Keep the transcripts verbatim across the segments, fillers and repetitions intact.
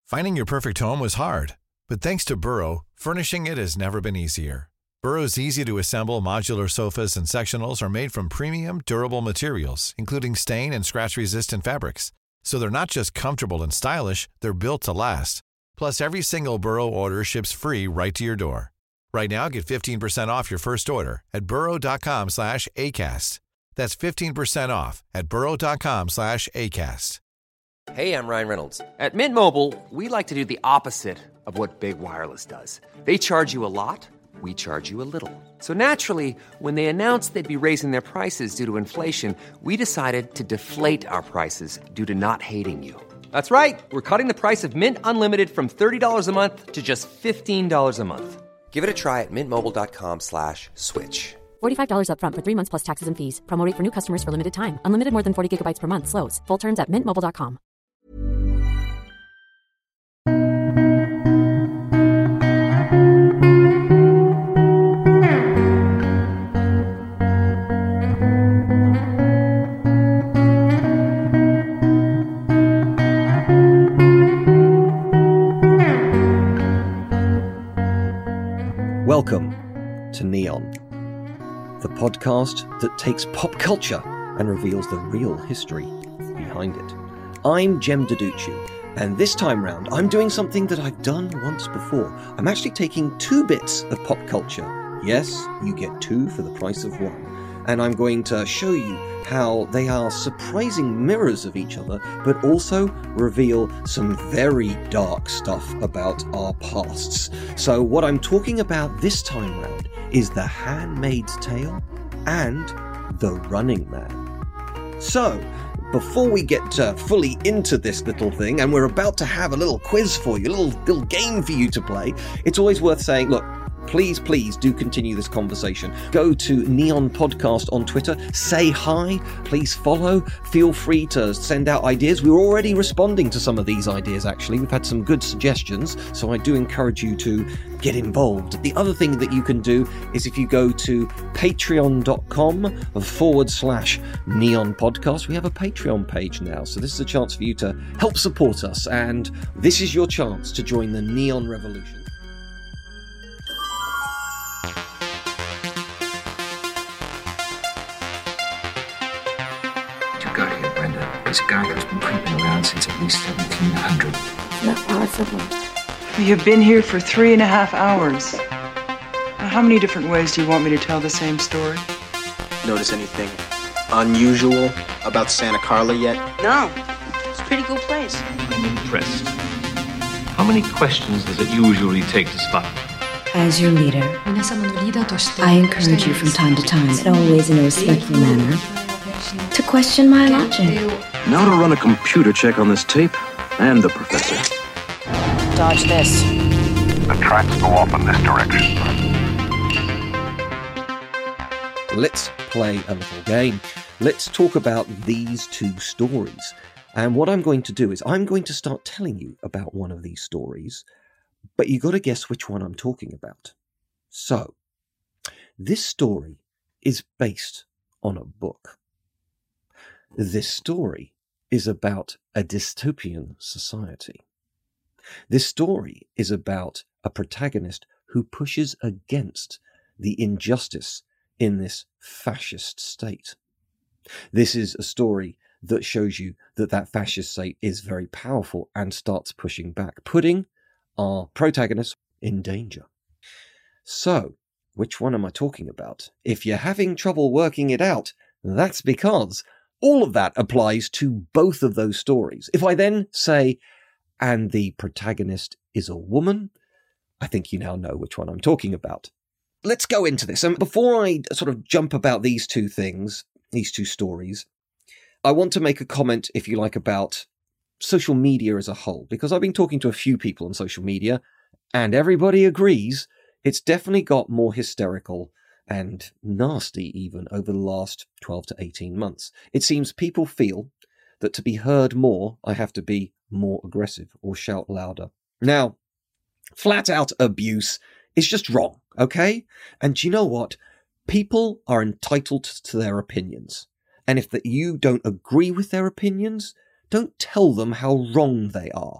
Finding your perfect home was hard, but thanks to Burrow, furnishing it has never been easier. Burrow's easy-to-assemble modular sofas and sectionals are made from premium, durable materials, including stain and scratch-resistant fabrics. So they're not just comfortable and stylish, they're built to last. Plus, every single Burrow order ships free right to your door. Right now, get fifteen percent off your first order at burrow.com slash ACAST. That's fifteen percent off at burrow.com slash ACAST. Hey, I'm Ryan Reynolds. At Mint Mobile, we like to do the opposite of what Big Wireless does. They charge you a lot, we charge you a little. So naturally, when they announced they'd be raising their prices due to inflation, we decided to deflate our prices due to not hating you. That's right. We're cutting the price of Mint Unlimited from thirty dollars a month to just fifteen dollars a month. Give it a try at mintmobile.com slash switch. forty-five dollars up front for three months plus taxes and fees. Promo rate for new customers for limited time. Unlimited more than forty gigabytes per month. Slows full terms at mint mobile dot com. Welcome to Neon, the podcast that takes pop culture and reveals the real history behind it. I'm Jem Duducu, and this time round I'm doing something that I've done once before. I'm actually taking two bits of pop culture. Yes, you get two for the price of one. And I'm going to show you how they are surprising mirrors of each other, but also reveal some very dark stuff about our pasts. So what I'm talking about this time round is The Handmaid's Tale and The Running Man. So, before we get uh, fully into this little thing, and we're about to have a little quiz for you, a little, little game for you to play, it's always worth saying, look, Please, please do continue this conversation. Go to Neon Podcast on Twitter. Say hi. Please follow. Feel free to send out ideas. We're already responding to some of these ideas, actually. We've had some good suggestions, so I do encourage you to get involved. The other thing that you can do is if you go to patreon.com forward slash Neon Podcast, we have a Patreon page now. So this is a chance for you to help support us, and this is your chance to join the Neon Revolution. This guy has been creeping around since at least seventeen hundred. Not possible. You've been here for three and a half hours. Now, how many different ways do you want me to tell the same story? Notice anything unusual about Santa Carla yet? No. It's a pretty cool place. I'm impressed. How many questions does it usually take to spot? As your leader, I encourage you from time to time, and always in a respectful manner, to question my logic. Now to run a computer check on this tape and the professor. Dodge this. The tracks go off in this direction. Let's play a little game. Let's talk about these two stories. And what I'm going to do is I'm going to start telling you about one of these stories, but you got to guess which one I'm talking about. So, this story is based on a book. This story is about a dystopian society. This story is about a protagonist who pushes against the injustice in this fascist state. This is a story that shows you that that fascist state is very powerful and starts pushing back, putting our protagonist in danger. So, which one am I talking about? If you're having trouble working it out, that's because all of that applies to both of those stories. If I then say, and the protagonist is a woman, I think you now know which one I'm talking about. Let's go into this. And before I sort of jump about these two things, these two stories, I want to make a comment, if you like, about social media as a whole, because I've been talking to a few people on social media, and everybody agrees it's definitely got more hysterical and nasty even over the last twelve to eighteen months. It seems people feel that to be heard more, I have to be more aggressive or shout louder. Now, flat out abuse is just wrong, okay? And do you know what? People are entitled to their opinions. And if that you don't agree with their opinions, don't tell them how wrong they are.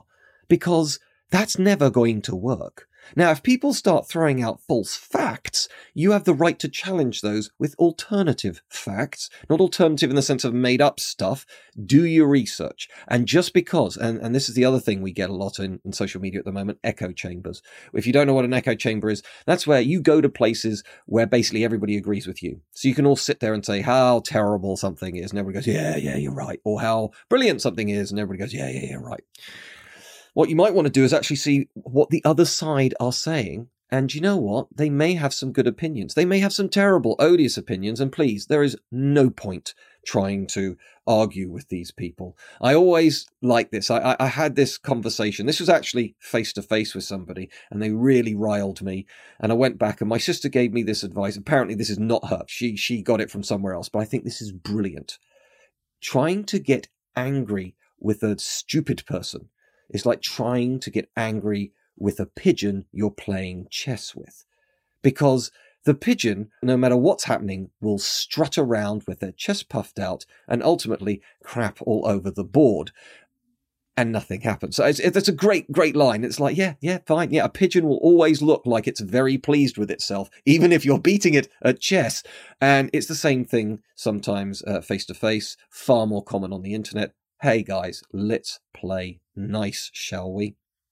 because that's never going to work. Now, if people start throwing out false facts, you have the right to challenge those with alternative facts, not alternative in the sense of made up stuff. Do your research. And just because, and, and this is the other thing we get a lot in, in social media at the moment, echo chambers. If you don't know what an echo chamber is, that's where you go to places where basically everybody agrees with you. So you can all sit there and say how terrible something is, and everybody goes, yeah, yeah, you're right. Or how brilliant something is, and everybody goes, yeah, yeah, you're right. What you might want to do is actually see what the other side are saying. And you know what? They may have some good opinions. They may have some terrible, odious opinions. And please, there is no point trying to argue with these people. I always like this. I, I had this conversation. This was actually face to face with somebody, and they really riled me. And I went back, and my sister gave me this advice. Apparently, this is not her. She, she got it from somewhere else, but I think this is brilliant. Trying to get angry with a stupid person is like trying to get angry with a pigeon you're playing chess with. Because the pigeon, no matter what's happening, will strut around with their chest puffed out and ultimately crap all over the board. And nothing happens. So it's, it's a great, great line. It's like, yeah, yeah, fine. Yeah, a pigeon will always look like it's very pleased with itself, even if you're beating it at chess. And it's the same thing sometimes uh, face-to-face, far more common on the internet. Hey guys, let's play nice, shall we?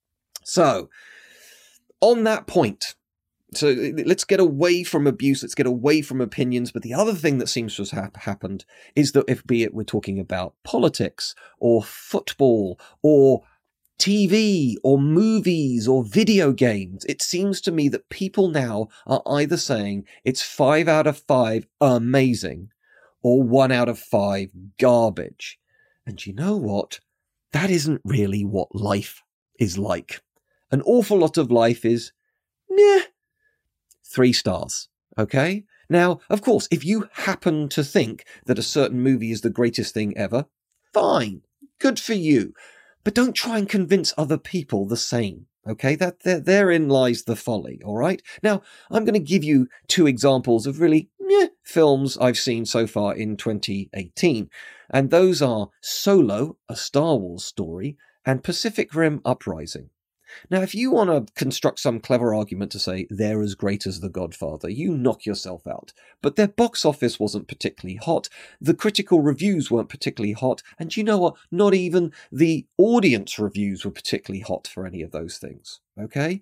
So, on that point, so let's get away from abuse, let's get away from opinions, but the other thing that seems to have hap- happened is that if be it we're talking about politics, or football, or T V, or movies, or video games, it seems to me that people now are either saying it's five out of five amazing, or one out of five garbage. And you know what? That isn't really what life is like. An awful lot of life is, meh, three stars, okay? Now, of course, if you happen to think that a certain movie is the greatest thing ever, fine, good for you. But don't try and convince other people the same, okay? That there, therein lies the folly, all right? Now, I'm going to give you two examples of really meh films I've seen so far in twenty eighteen. And those are Solo, a Star Wars story, and Pacific Rim Uprising. Now, if you want to construct some clever argument to say they're as great as The Godfather, you knock yourself out. But their box office wasn't particularly hot, the critical reviews weren't particularly hot, and you know what? Not even the audience reviews were particularly hot for any of those things, okay?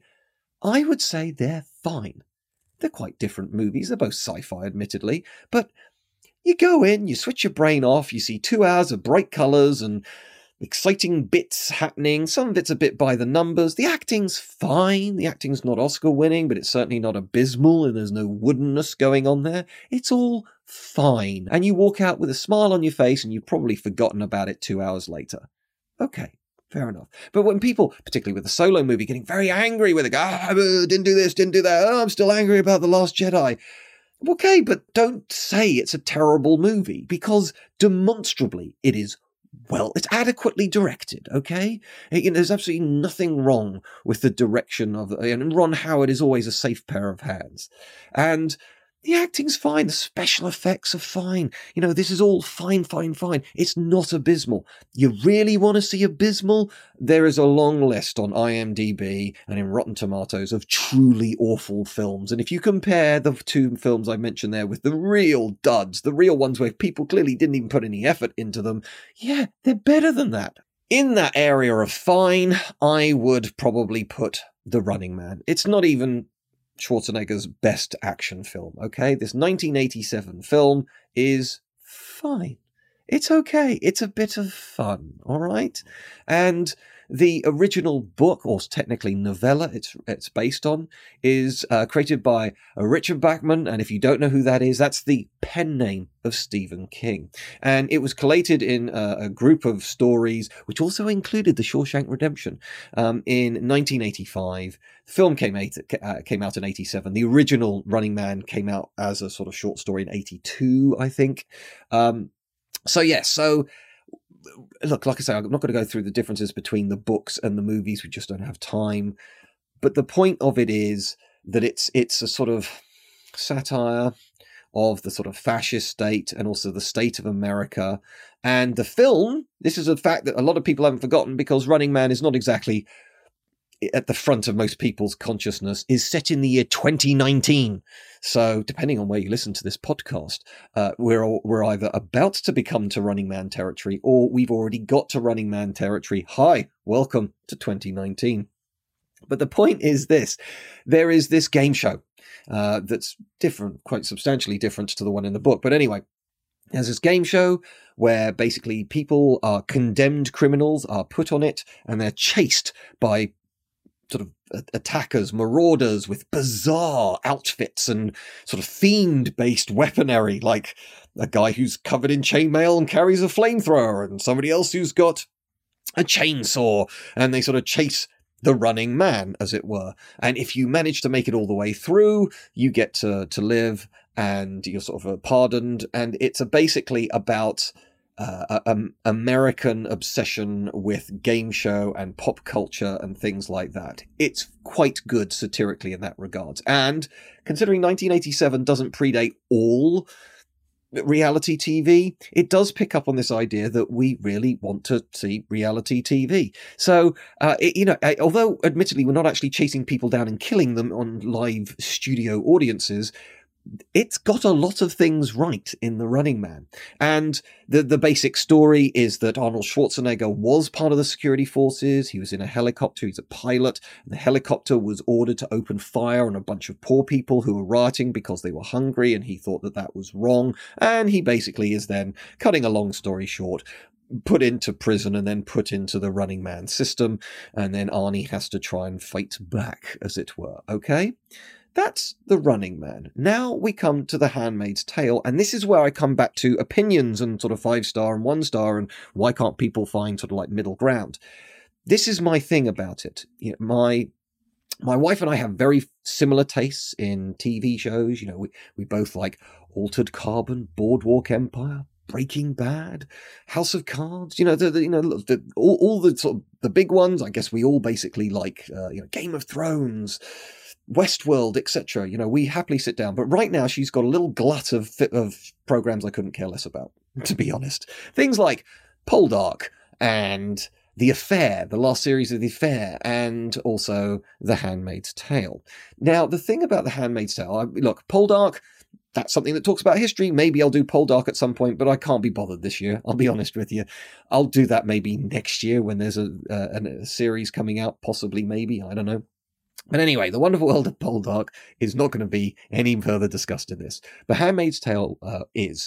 I would say they're fine. They're quite different movies, they're both sci-fi admittedly, but you go in, you switch your brain off, you see two hours of bright colours and exciting bits happening. Some of it's a bit by the numbers. The acting's fine. The acting's not Oscar winning, but it's certainly not abysmal, and there's no woodenness going on there. It's all fine. And you walk out with a smile on your face, and you've probably forgotten about it two hours later. Okay, fair enough. But when people, particularly with the Solo movie, getting very angry with it, ah, didn't do this, didn't do that, oh, I'm still angry about The Last Jedi. Okay, but don't say it's a terrible movie, because demonstrably it is, well, it's adequately directed, okay? You know, there's absolutely nothing wrong with the direction of, and Ron Howard is always a safe pair of hands. And the acting's fine, the special effects are fine. You know, this is all fine, fine, fine. It's not abysmal. You really want to see abysmal? There is a long list on I M D B and in Rotten Tomatoes of truly awful films. And if you compare the two films I mentioned there with the real duds, the real ones where people clearly didn't even put any effort into them, yeah, they're better than that. In that area of fine, I would probably put The Running Man. It's not even Schwarzenegger's best action film, okay? This nineteen eighty-seven film is fine. It's okay. It's a bit of fun, all right? And the original book, or technically novella it's it's based on, is uh, created by uh, Richard Bachman, and if you don't know who that is, that's the pen name of Stephen King. And it was collated in uh, a group of stories, which also included The Shawshank Redemption, um, in nineteen eighty-five. The film came, eight, uh, came out in eighty-seven. The original Running Man came out as a sort of short story in eighty-two, I think. Um, so, yes, yeah, so... Look, like I say, I'm not going to go through the differences between the books and the movies. We just don't have time. But the point of it is that it's it's a sort of satire of the sort of fascist state and also the state of America. And the film, this is a fact that a lot of people haven't forgotten, because Running Man is not exactly at the front of most people's consciousness, is set in the year twenty nineteen. So depending on where you listen to this podcast, uh, we're we're either about to become to Running Man territory, or we've already got to Running Man territory. Hi, welcome to twenty nineteen. But the point is this: there is this game show uh, that's different, quite substantially different to the one in the book. But anyway, there's this game show where basically people are condemned criminals are put on it, and they're chased by sort of attackers, marauders with bizarre outfits and sort of fiend-based weaponry, like a guy who's covered in chainmail and carries a flamethrower, and somebody else who's got a chainsaw, and they sort of chase the running man, as it were. And if you manage to make it all the way through, you get to, to live, and you're sort of pardoned. And it's a, basically about uh, a, a American obsession with game show and pop culture and things like that. It's quite good satirically in that regard. And considering nineteen eighty-seven doesn't predate all reality T V, it does pick up on this idea that we really want to see reality T V. So, uh, it, you know, although admittedly we're not actually chasing people down and killing them on live studio audiences, it's got a lot of things right in The Running Man. And the, the basic story is that Arnold Schwarzenegger was part of the security forces. He was in a helicopter. He's a pilot. And the helicopter was ordered to open fire on a bunch of poor people who were rioting because they were hungry. And he thought that that was wrong. And he basically is then, cutting a long story short, put into prison and then put into the Running Man system. And then Arnie has to try and fight back, as it were. Okay? That's The Running Man. Now we come to The Handmaid's Tale, and this is where I come back to opinions and sort of five-star and one-star, and why can't people find sort of like middle ground. This is my thing about it. You know, my my wife and I have very similar tastes in T V shows. You know, we, we both like Altered Carbon, Boardwalk Empire, Breaking Bad, House of Cards. You know, the, the you know the, all, all the sort of the big ones. I guess we all basically like uh, you know Game of Thrones, Westworld, et cetera. You know, we happily sit down. But right now, she's got a little glut of of programs I couldn't care less about, to be honest. Things like Poldark and The Affair, the last series of The Affair, and also The Handmaid's Tale. Now, the thing about The Handmaid's Tale, I, look, Poldark, that's something that talks about history. Maybe I'll do Poldark at some point, but I can't be bothered this year. I'll be honest with you. I'll do that maybe next year when there's a, uh, a series coming out, possibly, maybe, I don't know. But anyway, The Wonderful World of Poldark is not going to be any further discussed in this. The Handmaid's Tale uh, is.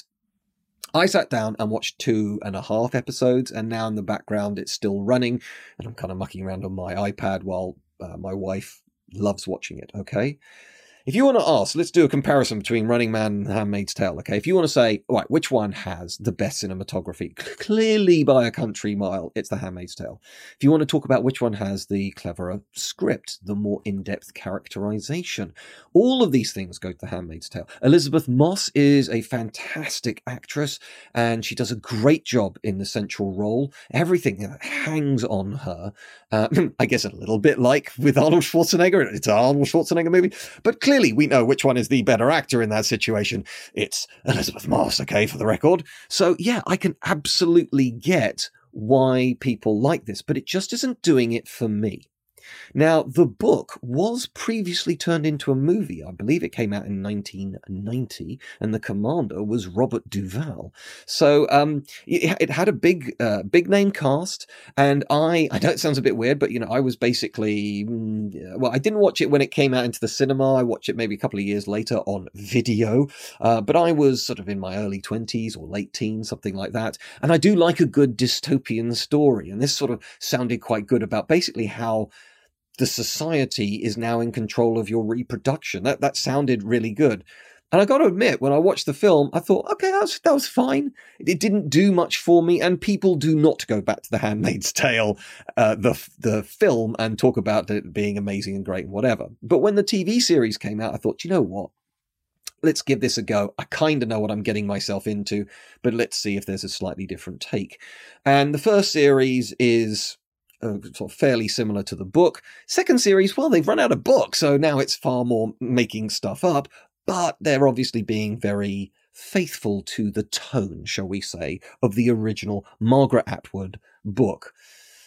I sat down and watched two and a half episodes, and now in the background it's still running, and I'm kind of mucking around on my iPad while uh, my wife loves watching it, okay? If you want to ask, let's do a comparison between Running Man and Handmaid's Tale, okay? If you want to say, all right, which one has the best cinematography? Clearly by a country mile, it's The Handmaid's Tale. If you want to talk about which one has the cleverer script, the more in-depth characterization, all of these things go to The Handmaid's Tale. Elizabeth Moss is a fantastic actress, and she does a great job in the central role. Everything you know, hangs on her. Uh, I guess a little bit like with Arnold Schwarzenegger. It's an Arnold Schwarzenegger movie, but clearly Clearly, we know which one is the better actor in that situation. It's Elizabeth Moss, okay, for the record. So, yeah, I can absolutely get why people like this, but it just isn't doing it for me. Now, the book was previously turned into a movie. I believe it came out in nineteen ninety, and the commander was Robert Duvall. So um, it, it had a big, uh, big name cast, and I, I know it sounds a bit weird, but, you know, I was basically, well, I didn't watch it when it came out into the cinema. I watched it maybe a couple of years later on video, uh, but I was sort of in my early twenties or late teens, something like that, and I do like a good dystopian story, and this sort of sounded quite good about basically how the society is now in control of your reproduction. That that sounded really good. And I got to admit, when I watched the film, I thought, okay, that was, that was fine. It didn't do much for me, and people do not go back to The Handmaid's Tale, uh, the the film, and talk about it being amazing and great and whatever. But when the T V series came out, I thought, you know what? Let's give this a go. I kind of know what I'm getting myself into, but let's see if there's a slightly different take. And the first series is Uh, sort of fairly similar to the book. Second series, well, they've run out of books, so now it's far more making stuff up, but they're obviously being very faithful to the tone, shall we say, of the original Margaret Atwood book.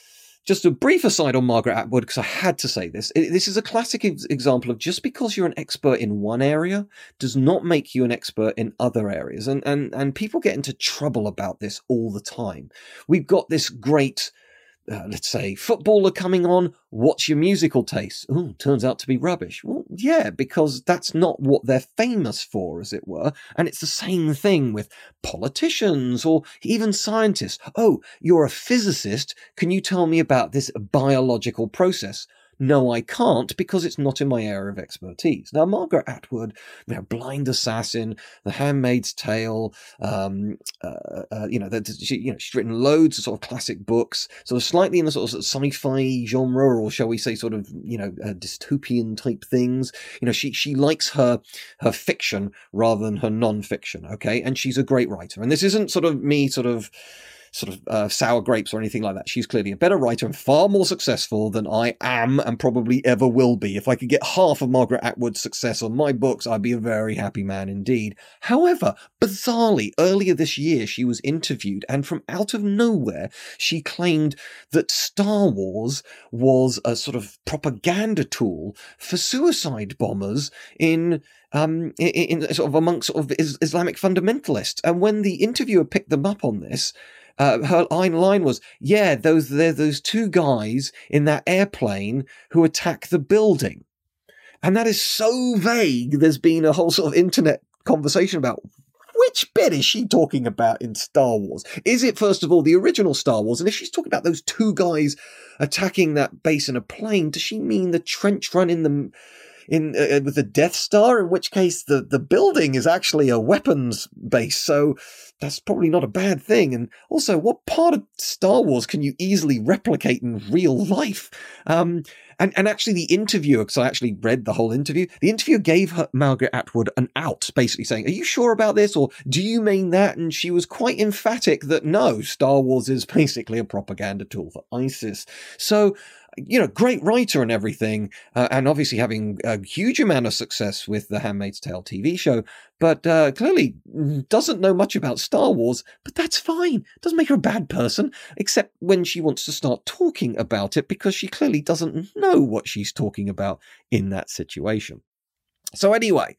just a brief aside on Margaret Atwood, because I had to say this. This is a classic ex- example of just because you're an expert in one area does not make you an expert in other areas. And, and, and people get into trouble about this all the time. We've got this great, uh, let's say, footballer coming on. What's your musical taste? Oh, turns out to be rubbish. Well, yeah, because that's not what they're famous for, as it were. And it's the same thing with politicians or even scientists. Oh, you're a physicist. Can you tell me about this biological process? No, I can't, because it's not in my area of expertise. Now, Margaret Atwood, you know, Blind Assassin, The Handmaid's Tale, um, uh, uh, you know, that she, you know, she's written loads of sort of classic books, sort of slightly in the sort of sci-fi genre, or shall we say, sort of, you know, uh, dystopian type things. You know, she she likes her her fiction rather than her non-fiction. Okay, and she's a great writer. And this isn't sort of me, sort of. sort of uh, sour grapes or anything like that. She's clearly a better writer and far more successful than I am and probably ever will be. If I could get half of Margaret Atwood's success on my books, I'd be a very happy man indeed. However, bizarrely, earlier this year, she was interviewed, and from out of nowhere, she claimed that Star Wars was a sort of propaganda tool for suicide bombers in um in, in sort of amongst sort of Islamic fundamentalists. And when the interviewer picked them up on this, Uh, her line was, yeah, those they're those two guys in that airplane who attack the building. And that is so vague. There's been a whole sort of internet conversation about which bit is she talking about in Star Wars? Is it, first of all, the original Star Wars? And if she's talking about those two guys attacking that base in a plane, does she mean the trench run in the... in uh, with the Death Star, in which case the, the building is actually a weapons base, so that's probably not a bad thing. And also, what part of Star Wars can you easily replicate in real life? Um, and, and actually the interviewer, because I actually read the whole interview, the interviewer gave her, Margaret Atwood, an out, basically saying, are you sure about this, or do you mean that? And she was quite emphatic that no, Star Wars is basically a propaganda tool for ISIS. So, you know, great writer and everything, uh, and obviously having a huge amount of success with the Handmaid's Tale T V show, but uh, clearly doesn't know much about Star Wars, but that's fine. Doesn't make her a bad person, except when she wants to start talking about it, because she clearly doesn't know what she's talking about in that situation. So anyway,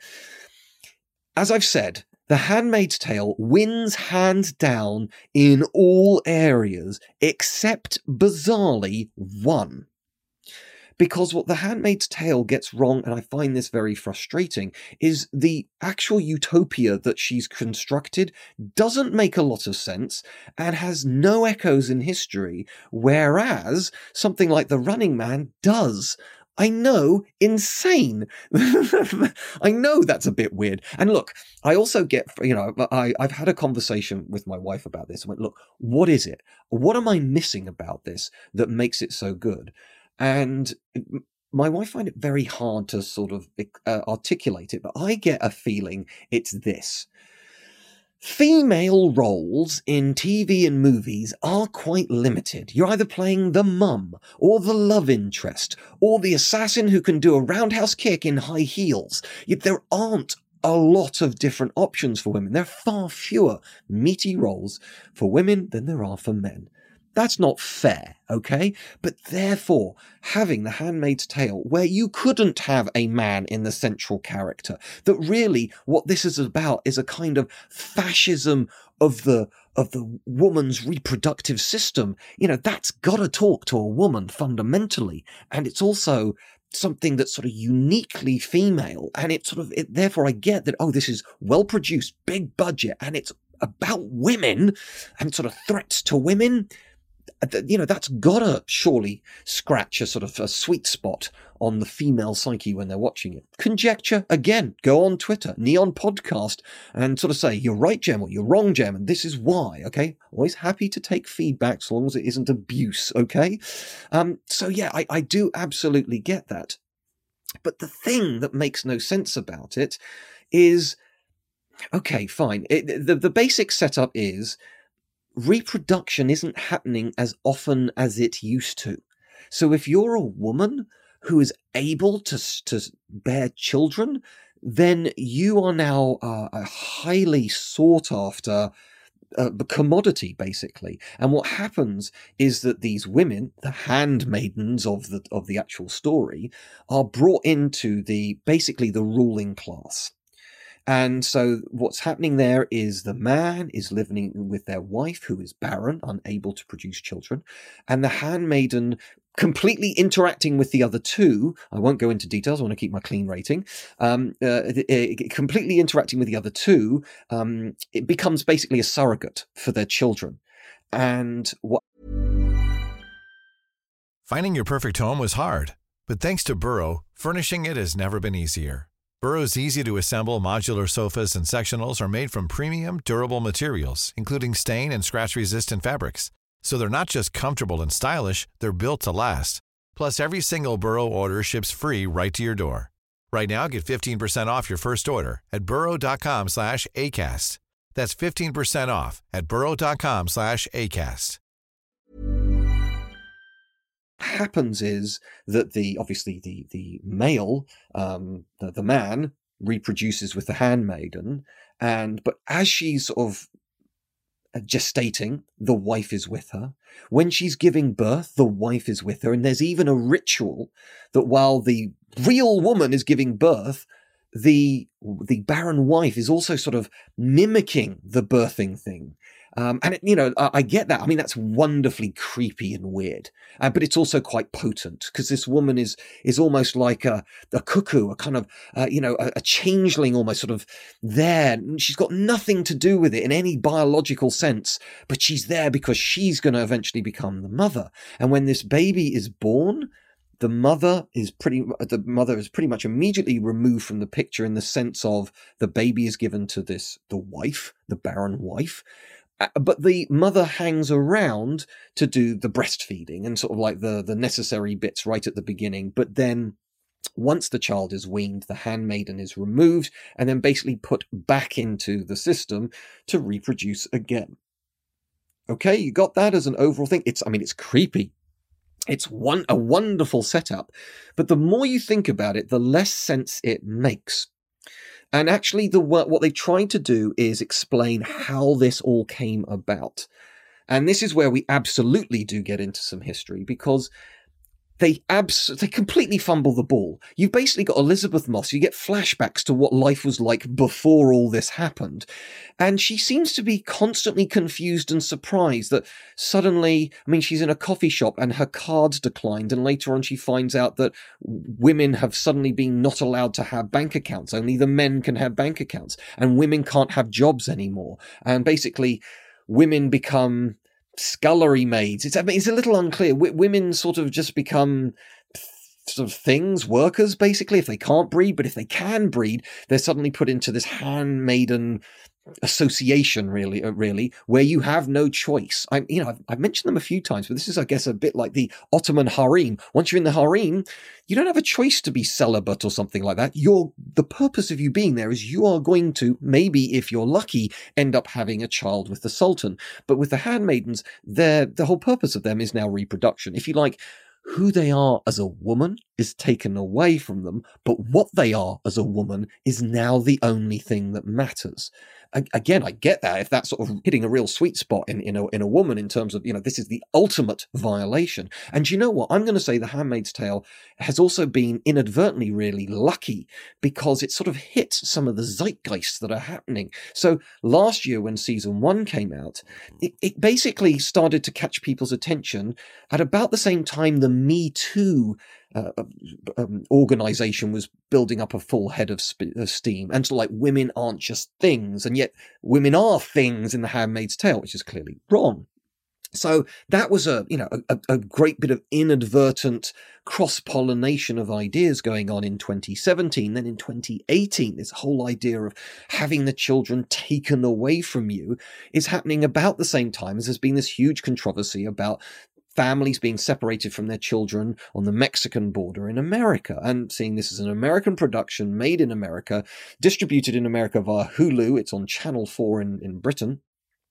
as I've said, The Handmaid's Tale wins hands down in all areas, except, bizarrely, one. Because what The Handmaid's Tale gets wrong, and I find this very frustrating, is the actual utopia that she's constructed doesn't make a lot of sense and has no echoes in history, whereas something like The Running Man does. I know, insane. I know that's a bit weird. And look, I also get, you know, I, I've had a conversation with my wife about this. I went, look, what is it? What am I missing about this that makes it so good? And my wife find it very hard to sort of uh, articulate it, but I get a feeling it's this. Female roles in T V and movies are quite limited. You're either playing the mum, or the love interest, or the assassin who can do a roundhouse kick in high heels. Yet there aren't a lot of different options for women. There are far fewer meaty roles for women than there are for men. That's not fair, okay? But therefore, having The Handmaid's Tale, where you couldn't have a man in the central character, that really what this is about is a kind of fascism of the of the woman's reproductive system. You know, that's gotta talk to a woman fundamentally. And it's also something that's sort of uniquely female. And it's sort of, it, therefore I get that, oh, this is well produced, big budget, and it's about women and sort of threats to women. You know, that's gotta surely scratch a sort of a sweet spot on the female psyche when they're watching it. Conjecture, again, go on Twitter, Neon Podcast, and sort of say, you're right, Gem, or you're wrong, Gem, and this is why, okay? Always happy to take feedback so long as it isn't abuse, okay? Um, so yeah, I, I do absolutely get that. But the thing that makes no sense about it is, okay, fine. It, the, the basic setup is, reproduction isn't happening as often as it used to. So if you're a woman who is able to, to bear children, then you are now uh, a highly sought after a commodity, basically. And what happens is that these women, the handmaidens of the of the actual story, are brought into the basically the ruling class. And so what's happening there is the man is living with their wife, who is barren, unable to produce children, and the handmaiden completely interacting with the other two. I won't go into details. I want to keep my clean rating. Um, uh, completely interacting with the other two, um, it becomes basically a surrogate for their children. And what? Finding your perfect home was hard, but thanks to Burrow, furnishing it has never been easier. Burrow's easy-to-assemble modular sofas and sectionals are made from premium, durable materials, including stain and scratch-resistant fabrics. So they're not just comfortable and stylish, they're built to last. Plus, every single Burrow order ships free right to your door. Right now, get fifteen percent off your first order at burrow.com slash ACAST. That's fifteen percent off at burrow.com slash ACAST. Happens is that the obviously the the male, um, the, the man reproduces with the handmaiden, and but as she's sort of gestating, the wife is with her. When she's giving birth, the wife is with her, and there's even a ritual that while the real woman is giving birth, the the barren wife is also sort of mimicking the birthing thing. Um, and, it, you know, I, I get that. I mean, that's wonderfully creepy and weird. Uh, but it's also quite potent because this woman is is almost like a, a cuckoo, a kind of, uh, you know, a, a changeling almost sort of there. She's got nothing to do with it in any biological sense, but she's there because she's going to eventually become the mother. And when this baby is born, the mother is pretty, the mother is pretty much immediately removed from the picture in the sense of the baby is given to this, the wife, the barren wife. But the mother hangs around to do the breastfeeding and sort of like the, the necessary bits right at the beginning. But then once the child is weaned, the handmaiden is removed and then basically put back into the system to reproduce again. Okay, you got that as an overall thing. It's, I mean, it's creepy. It's one, a wonderful setup. But the more you think about it, the less sense it makes. And actually, the what they've tried to do is explain how this all came about. And this is where we absolutely do get into some history, because they abs- they completely fumble the ball. You've basically got Elizabeth Moss. You get flashbacks to what life was like before all this happened. And she seems to be constantly confused and surprised that suddenly, I mean, she's in a coffee shop and her cards declined. And later on, she finds out that women have suddenly been not allowed to have bank accounts. Only the men can have bank accounts. And women can't have jobs anymore. And basically, women become scullery maids. It's, I mean, it's a little unclear. W- women sort of just become sort of things, workers, basically, if they can't breed. But if they can breed, they're suddenly put into this handmaiden association, really, uh, really, where you have no choice. I, you know, I've, I've mentioned them a few times, but this is, I guess, a bit like the Ottoman harem. Once you're in the harem, you don't have a choice to be celibate or something like that. You're, the purpose of you being there is you are going to, maybe if you're lucky, end up having a child with the Sultan. But with the handmaidens, the whole purpose of them is now reproduction. If you like, who they are as a woman is taken away from them, but what they are as a woman is now the only thing that matters. Again, I get that if that's sort of hitting a real sweet spot in, in, a, in a woman in terms of, you know, this is the ultimate violation. And you know what? I'm going to say The Handmaid's Tale has also been inadvertently really lucky because it sort of hit some of the zeitgeists that are happening. So last year when season one came out, it, it basically started to catch people's attention at about the same time the Me Too Uh, um, organization was building up a full head of sp- uh, steam, and so like women aren't just things, and yet women are things in The Handmaid's Tale, which is clearly wrong. So that was a you know a, a great bit of inadvertent cross-pollination of ideas going on in twenty seventeen. Then in twenty eighteen, this whole idea of having the children taken away from you is happening about the same time as there's been this huge controversy about families being separated from their children on the Mexican border in America, and seeing this as an American production made in America, distributed in America via Hulu. It's on Channel four in, in Britain.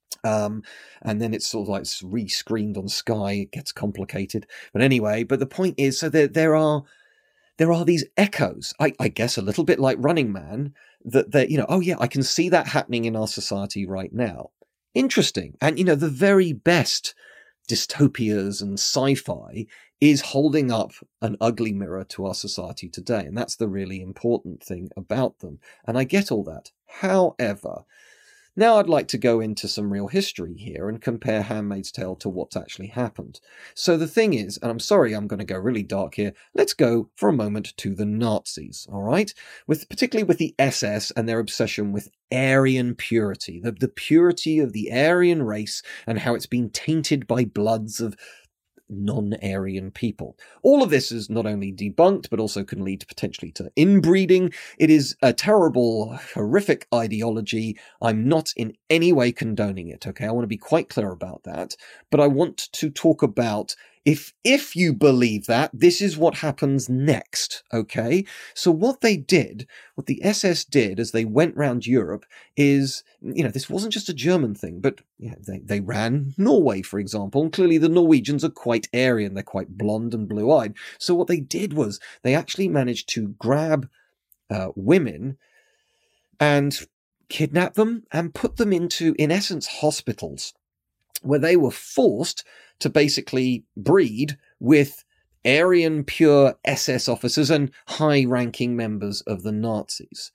Um, and then it's sort of like re-screened on Sky. It gets complicated. But anyway, but the point is, so there, there are, there are these echoes, I, I guess a little bit like Running Man, that, that, you know, oh yeah, I can see that happening in our society right now. interesting. And, you know, the very best dystopias and sci-fi is holding up an ugly mirror to our society today. And that's the really important thing about them. And I get all that. However, now I'd like to go into some real history here and compare Handmaid's Tale to what's actually happened. So the thing is, and I'm sorry I'm going to go really dark here, let's go for a moment to the Nazis, all right? With particularly with the S S and their obsession with Aryan purity, the, the purity of the Aryan race and how it's been tainted by bloods of non-Aryan people. All of this is not only debunked, but also can lead potentially to inbreeding. It is a terrible, horrific ideology. I'm not in any way condoning it, okay? I want to be quite clear about that. But I want to talk about If if you believe that, this is what happens next, okay? So what they did, what the S S did as they went round Europe is, you know, this wasn't just a German thing, but you know, they, they ran Norway, for example, and clearly the Norwegians are quite Aryan, they're quite blonde and blue-eyed. So what they did was they actually managed to grab uh, women and kidnap them and put them into, in essence, hospitals, where they were forced to basically breed with Aryan pure S S officers and high-ranking members of the Nazis.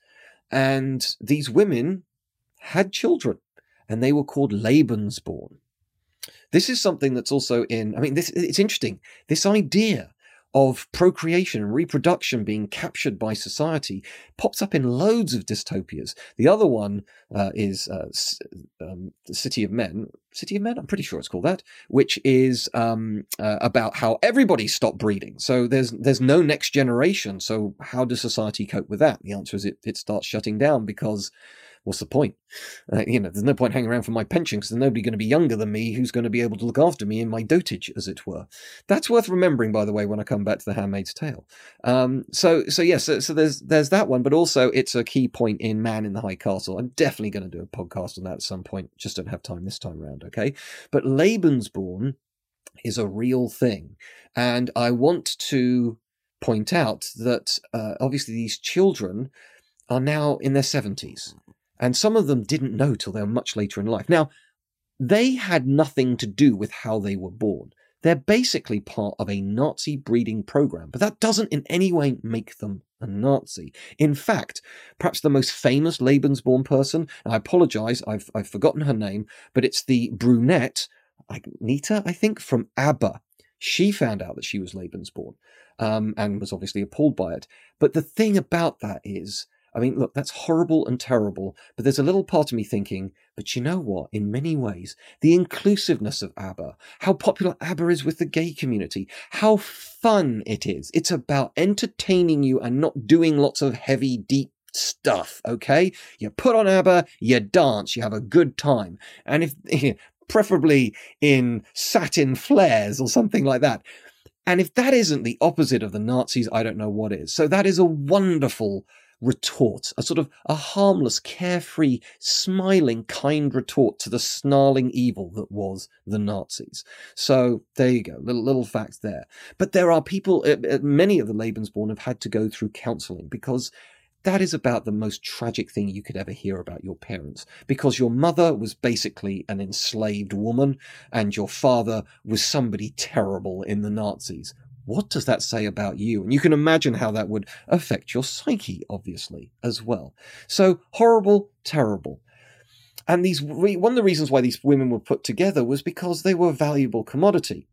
And these women had children, and they were called Lebensborn. This is something that's also in, I mean, this it's interesting, this idea of procreation and reproduction being captured by society pops up in loads of dystopias. The other one uh, is uh, um, the City of Men. City of Men? I'm pretty sure it's called that, which is um, uh, about how everybody stopped breeding. So there's there's no next generation. So how does society cope with that? The answer is it, it starts shutting down because what's the point? Uh, you know, there's no point hanging around for my pension because there's nobody going to be younger than me who's going to be able to look after me in my dotage, as it were. That's worth remembering, by the way, when I come back to The Handmaid's Tale. Um, so, so yes, yeah, so, so there's there's that one, but also it's a key point in Man in the High Castle. I'm definitely going to do a podcast on that at some point. Just don't have time this time around, okay? But Lebensborn is a real thing, and I want to point out that uh, obviously these children are now in their seventies. And some of them didn't know till they were much later in life. Now, they had nothing to do with how they were born. They're basically part of a Nazi breeding program, but that doesn't in any way make them a Nazi. In fact, perhaps the most famous Lebensborn person, and I apologize, I've, I've forgotten her name, but it's the brunette, Nita, I think, from ABBA. She found out that she was Lebensborn um, and was obviously appalled by it. But the thing about that is, I mean, look, that's horrible and terrible, but there's a little part of me thinking, but you know what? In many ways, the inclusiveness of ABBA, how popular ABBA is with the gay community, how fun it is. It's about entertaining you and not doing lots of heavy, deep stuff, okay? You put on ABBA, you dance, you have a good time. And if, preferably in satin flares or something like that. And if that isn't the opposite of the Nazis, I don't know what is. So that is a wonderful retort, a sort of a harmless, carefree, smiling, kind retort to the snarling evil that was the Nazis. So there you go, little little facts there. But there are people, uh, many of the Lebensborn have had to go through counselling because that is about the most tragic thing you could ever hear about your parents, because your mother was basically an enslaved woman and your father was somebody terrible in the Nazis. What does that say about you? And you can imagine how that would affect your psyche, obviously, as well. So horrible, terrible. And these one of the reasons why these women were put together was because they were a valuable commodity.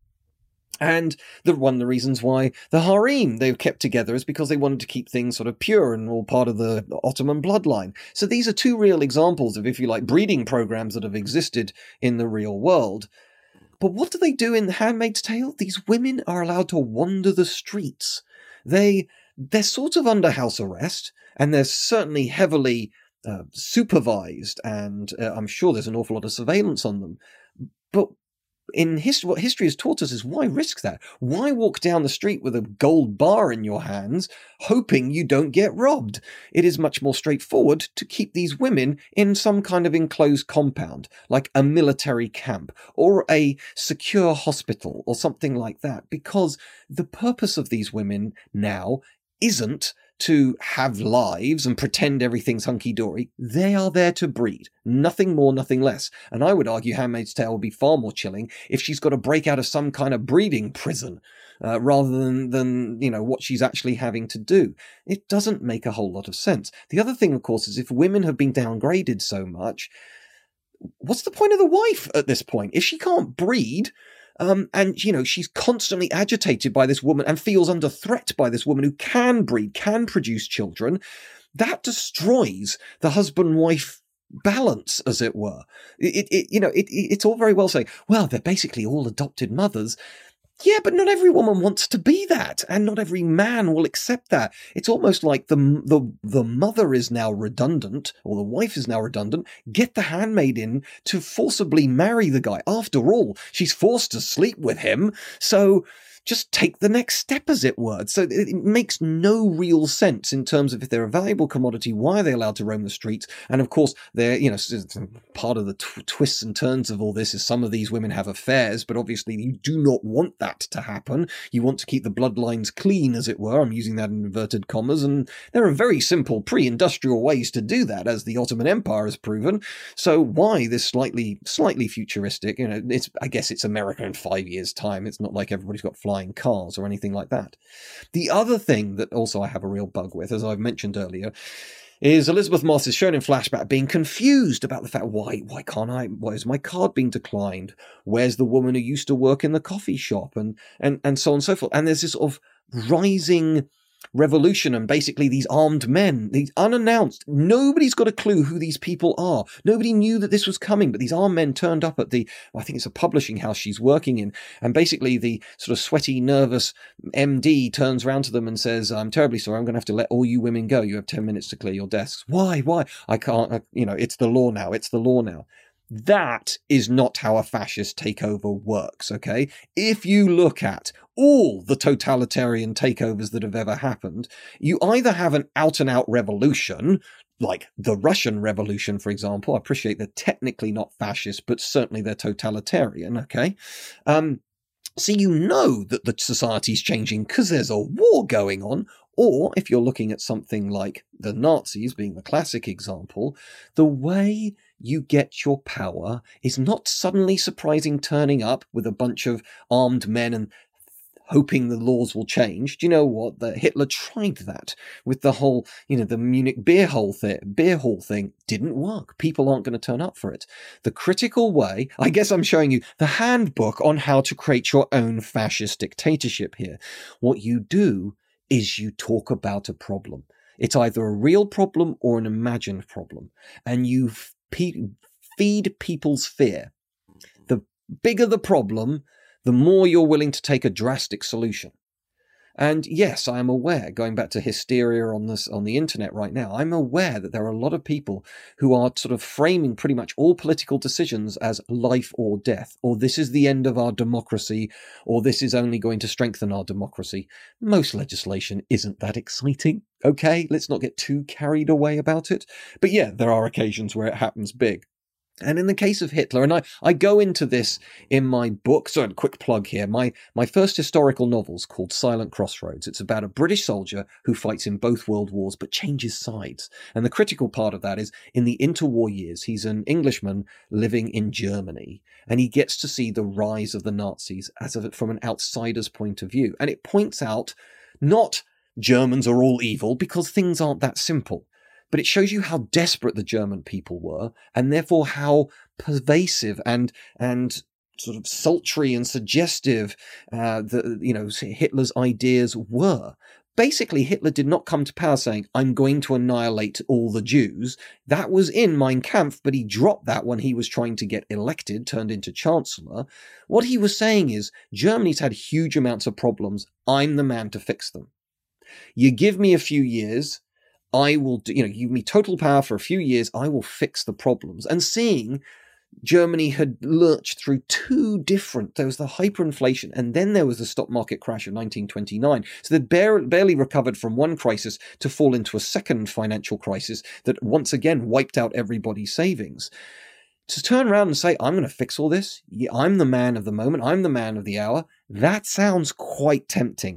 And the one of the reasons why the harem they were kept together is because they wanted to keep things sort of pure and all part of the Ottoman bloodline. So these are two real examples of, if you like, breeding programs that have existed in the real world. But what do they do in The Handmaid's Tale? These women are allowed to wander the streets. They, they're sort of under house arrest, and they're certainly heavily uh, supervised, and uh, I'm sure there's an awful lot of surveillance on them. But in history, what history has taught us is, why risk that? Why walk down the street with a gold bar in your hands, hoping you don't get robbed? It is much more straightforward to keep these women in some kind of enclosed compound, like a military camp or a secure hospital or something like that, because the purpose of these women now isn't to have lives and pretend everything's hunky-dory. They are there to breed. Nothing more, nothing less. And I would argue Handmaid's Tale would be far more chilling if she's got to break out of some kind of breeding prison, uh, rather than, than, you know, what she's actually having to do. It doesn't make a whole lot of sense. The other thing, of course, is if women have been downgraded so much, what's the point of the wife at this point? If she can't breed, Um, and, you know, she's constantly agitated by this woman and feels under threat by this woman who can breed, can produce children, that destroys the husband-wife balance, as it were. It, it you know, it, it's all very well saying, well, they're basically all adopted mothers. Yeah, but not every woman wants to be that, and not every man will accept that. It's almost like the the the mother is now redundant, or the wife is now redundant. Get the handmaid in to forcibly marry the guy. After all, she's forced to sleep with him, so just take the next step, as it were. So it makes no real sense in terms of if they're a valuable commodity, why are they allowed to roam the streets? And of course, they're, you know, part of the tw- twists and turns of all this is some of these women have affairs, but obviously you do not want that to happen. You want to keep the bloodlines clean, as it were. I'm using that in inverted commas, and there are very simple pre-industrial ways to do that, as the Ottoman Empire has proven. So why this slightly, slightly futuristic? You know, it's, I guess it's America in five years' time. It's not like everybody's got flying cars or anything like that. The other thing that also I have a real bug with, as I've mentioned earlier, is Elizabeth Moss is shown in flashback being confused about the fact, why why can't I, why is my card being declined? Where's the woman who used to work in the coffee shop? And, and, and so on and so forth. And there's this sort of rising revolution, and basically these armed men, these unannounced, nobody's got a clue who these people are. Nobody knew that this was coming, but these armed men turned up at the, I think it's a publishing house she's working in, and basically the sort of sweaty, nervous M D turns around to them and says, I'm terribly sorry, I'm going to have to let all you women go. You have ten minutes to clear your desks. Why? Why? I can't, I, you know, it's the law now. It's the law now. That is not how a fascist takeover works, okay? If you look at all the totalitarian takeovers that have ever happened, you either have an out-and-out revolution, like the Russian Revolution, for example. I appreciate they're technically not fascist, but certainly they're totalitarian, okay? Um, so you know that the society's changing because there's a war going on. Or if you're looking at something like the Nazis being the classic example, the way you get your power is not suddenly surprising turning up with a bunch of armed men and hoping the laws will change. Do you know what? The Hitler tried that with the whole, you know, the Munich beer hall thing, beer hall thing didn't work. People aren't going to turn up for it. The critical way, I guess I'm showing you the handbook on how to create your own fascist dictatorship here. What you do is you talk about a problem. It's either a real problem or an imagined problem. And you f- pe- feed people's fear. The bigger the problem, the more you're willing to take a drastic solution. And yes, I am aware, going back to hysteria on this on the internet right now, I'm aware that there are a lot of people who are sort of framing pretty much all political decisions as life or death, or this is the end of our democracy, or this is only going to strengthen our democracy. Most legislation isn't that exciting, okay? Let's not get too carried away about it. But yeah, there are occasions where it happens big. And in the case of Hitler, and I, I go into this in my book, so a quick plug here, my, my first historical novel's called Silent Crossroads. It's about a British soldier who fights in both world wars but changes sides. And the critical part of that is in the interwar years, he's an Englishman living in Germany, and he gets to see the rise of the Nazis as a, from an outsider's point of view. And it points out not Germans are all evil, because things aren't that simple. But it shows you how desperate the German people were, and therefore how pervasive and and sort of sultry and suggestive uh, the you know Hitler's ideas were. Basically, Hitler did not come to power saying, I'm going to annihilate all the Jews. That was in Mein Kampf, but he dropped that when he was trying to get elected, turned into chancellor. What he was saying is, Germany's had huge amounts of problems. I'm the man to fix them. You give me a few years, I will, do, you know, give me total power for a few years, I will fix the problems. And seeing Germany had lurched through two different, there was the hyperinflation, and then there was the stock market crash of nineteen twenty-nine. So they barely, barely recovered from one crisis to fall into a second financial crisis that once again wiped out everybody's savings. To turn around and say, I'm going to fix all this, I'm the man of the moment, I'm the man of the hour, that sounds quite tempting.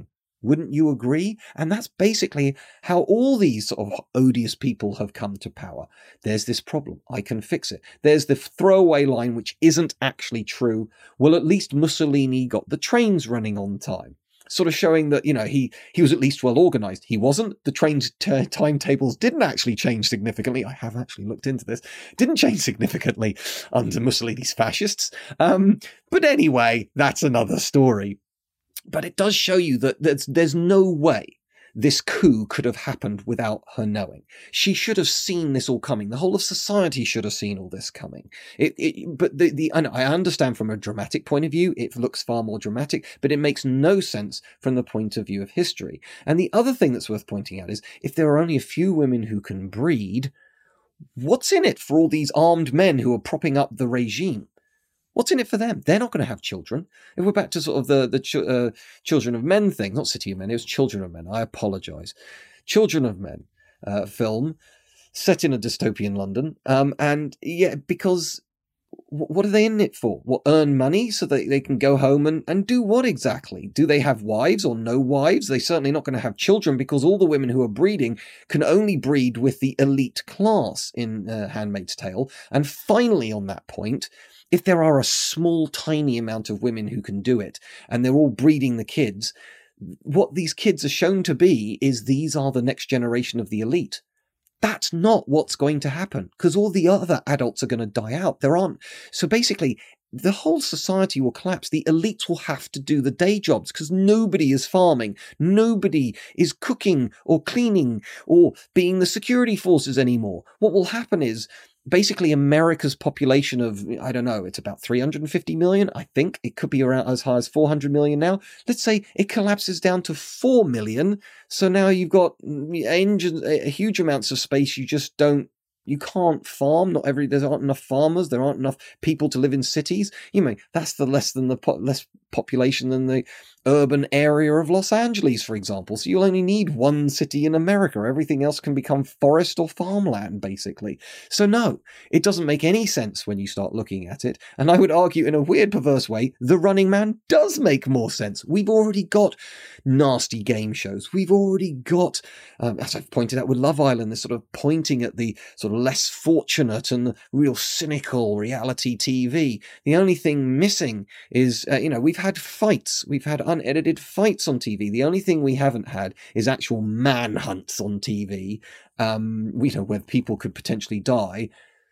Wouldn't you agree? And that's basically how all these sort of odious people have come to power. There's this problem. I can fix it. There's the throwaway line which isn't actually true. Well, at least Mussolini got the trains running on time. Sort of showing that, you know, he, he was at least well organised. He wasn't. The train t- timetables didn't actually change significantly. I have actually looked into this. Didn't change significantly under Mussolini's fascists. Um, but anyway, that's another story. But it does show you that there's, there's no way this coup could have happened without her knowing. She should have seen this all coming. The whole of society should have seen all this coming. It, it, but the, the, I understand from a dramatic point of view, it looks far more dramatic, but it makes no sense from the point of view of history. And the other thing that's worth pointing out is if there are only a few women who can breed, what's in it for all these armed men who are propping up the regime? What's in it for them? They're not going to have children. If we're back to sort of the, the ch- uh, Children of Men thing, not City of Men, it was Children of Men. I apologise. Children of Men uh, film set in a dystopian London. Um, and yeah, because w- what are they in it for? What, earn money so that they can go home and, and do what exactly? Do they have wives or no wives? They're certainly not going to have children because all the women who are breeding can only breed with the elite class in uh, Handmaid's Tale. And finally, on that point, if there are a small, tiny amount of women who can do it, and they're all breeding the kids, what these kids are shown to be is these are the next generation of the elite. That's not what's going to happen, because all the other adults are going to die out. There aren't. So basically, the whole society will collapse. The elites will have to do the day jobs because nobody is farming. Nobody is cooking or cleaning or being the security forces anymore. What will happen is basically America's population of, I don't know, it's about three hundred fifty million. I think it could be around as high as four hundred million now. Let's say it collapses down to four million. So now you've got engines, huge amounts of space you just don't, you can't farm. Not every, there aren't enough farmers. There aren't enough people to live in cities. You know, that's the less than the po- less population than the urban area of Los Angeles, for example. So you'll only need one city in America. Everything else can become forest or farmland, basically. So no, it doesn't make any sense when you start looking at it. And I would argue in a weird, perverse way, The Running Man does make more sense. We've already got nasty game shows. We've already got, um, as I've pointed out with Love Island, this sort of pointing at the sort of less fortunate and the real cynical reality T V. The only thing missing is, uh, you know, we've had fights. We've had unedited fights on T V. The only thing we haven't had is actual manhunts on T V, um, we know, where people could potentially die.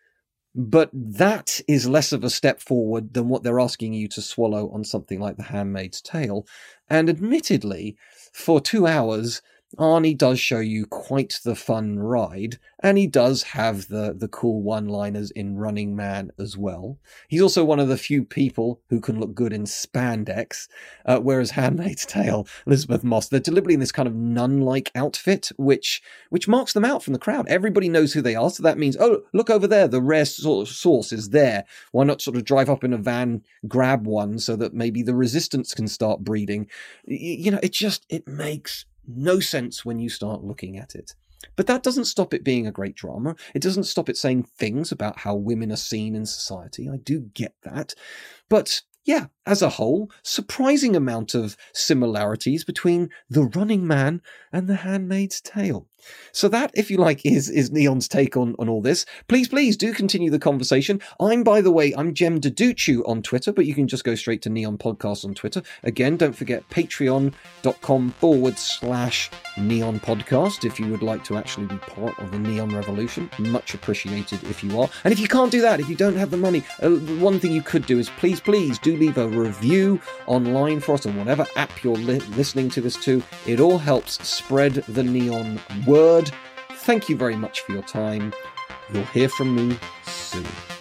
But that is less of a step forward than what they're asking you to swallow on something like The Handmaid's Tale. And admittedly, for two hours, Arnie does show you quite the fun ride, and he does have the, the cool one-liners in Running Man as well. He's also one of the few people who can look good in spandex, uh, whereas Handmaid's Tale, Elizabeth Moss, they're deliberately in this kind of nun-like outfit, which which marks them out from the crowd. Everybody knows who they are, so that means, oh, look over there, the rare sort of sauce is there. Why not sort of drive up in a van, grab one, so that maybe the resistance can start breeding? You know, it just, it makes no sense when you start looking at it. But that doesn't stop it being a great drama. It doesn't stop it saying things about how women are seen in society. I do get that. But yeah, as a whole, surprising amount of similarities between The Running Man and The Handmaid's Tale. So that, if you like, is is Neon's take on, on all this. Please, please do continue the conversation. I'm, by the way, I'm Jem Deduccio on Twitter, but you can just go straight to Neon Podcast on Twitter. Again, don't forget patreon.com forward slash Neon Podcast if you would like to actually be part of the Neon Revolution. Much appreciated if you are. And if you can't do that, if you don't have the money, uh, one thing you could do is please, please do leave a review online for us on whatever app you're li- listening to this to. It all helps spread the Neon word. Thank you very much for your time. You'll hear from me soon.